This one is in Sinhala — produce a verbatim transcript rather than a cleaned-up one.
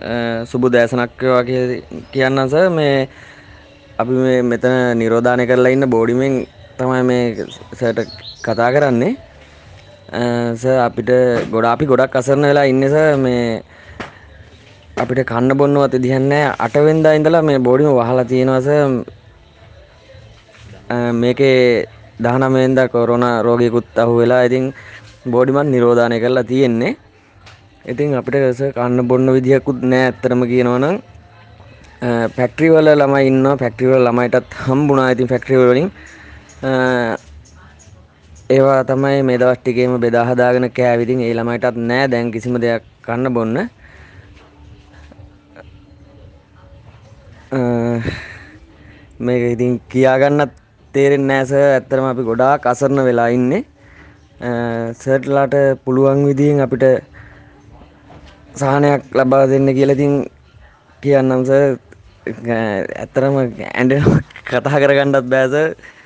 සුබ දැසනක් වේවා කියන්නම් සර්. මේ අපි මේ මෙතන නිරෝධානය කරලා ඉන්න බෝඩිමෙන් තමයි මේ සර්ට කතා කරන්නේ. සර් අපිට ගොඩාක් අපි ගොඩක් අසරණ වෙලා ඉන්නේ සර්. මේ අපිට කන්න බොන්නවත් විදිහක් නැහැ. අට වෙනිදා ඉඳලා මේ බෝඩිම වහලා තියෙනවා සර්. මේකේ දහනවය වෙනිදා කොරෝනා රෝගියෙකුත් අහුවෙලා. ඉතින් බෝඩිමත් නිරෝධානය කරලා තියෙන්නේ. ඉතින් අපිට සර් කන්න බොන්න විදියකුත් නැහැ ඇත්තටම කියනවනම්. ෆැක්ටරි වල ළමයි ඉන්නවා. ෆැක්ටරි වල ළමයිටත් හම්බුණා. ඉතින් ෆැක්ටරි වලින් ඒවා තමයි මේ දවස් ටිකේම බෙදා හදාගෙන කෑවි. ඉතින් ඒ ළමයිටත් නැහැ දැන් කිසිම දෙයක් කන්න බොන්න. මේක ඉතින් කියා ගන්නත් තේරෙන්නේ නැහැ සර්. ඇත්තටම අපි ගොඩාක් අසරණ වෙලා ඉන්නේ. සර්ට්ලාට පුළුවන් විදිහෙන් අපිට සහනයක් ලබා දෙන්න කියලා ඉතින් කියන්නම් සර්. ඇත්තටම ඇඬෙනවා කතා කරගන්නත් බෑ සර්.